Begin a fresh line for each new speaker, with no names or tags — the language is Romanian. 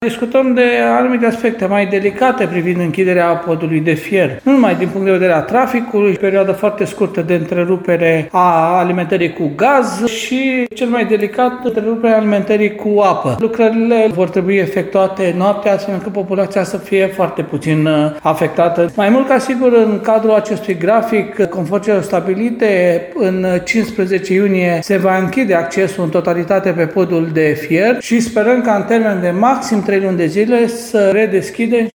Discutăm de anumite aspecte mai delicate privind închiderea podului de fier. Nu numai din punct de vedere a traficului, perioadă foarte scurtă de întrerupere a alimentării cu gaz și, cel mai delicat, întreruperea alimentării cu apă. Lucrările vor trebui efectuate noaptea, astfel încât populația să fie foarte puțin afectată. Mai mult ca sigur, în cadrul acestui grafic, conform celor stabilite, în 15 iunie se va închide accesul în totalitate pe podul de fier și sperăm ca în termen de maxim 3 luni de zile să redeschidem.